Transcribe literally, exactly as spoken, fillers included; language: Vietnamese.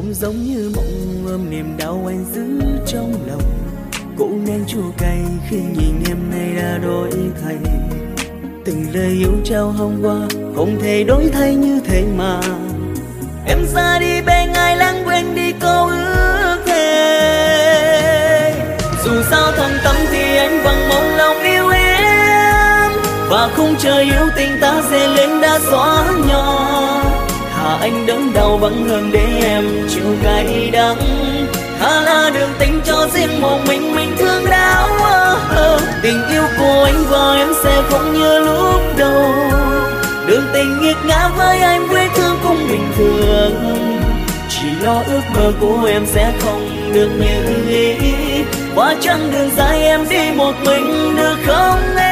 cũng giống như mộng ôm niềm đau anh giữ trong lòng. Cũng nên chua cay khi nhìn em nay đã đổi thay. Từng lời yêu trao hôm qua không thể đổi thay như thế mà. Em ra đi bên ai lãng quên đi câu ước thề. Dù sao thầm tâm thì anh vẫn mong lòng yêu em, và khung trời yêu tình ta sẽ lên đã xóa nhỏ. Thà anh đớn đau vẫn hơn để em chịu cay đắng. Thà là đường tình cho riêng một mình mình thương đau. Tình yêu của anh và em sẽ không như lúc đầu. Đường tình nghiệt ngã với anh vết thương cũng bình thường. Chỉ lo ước mơ của em sẽ không được như ý. Qua chặng đường dài em đi một mình được không em?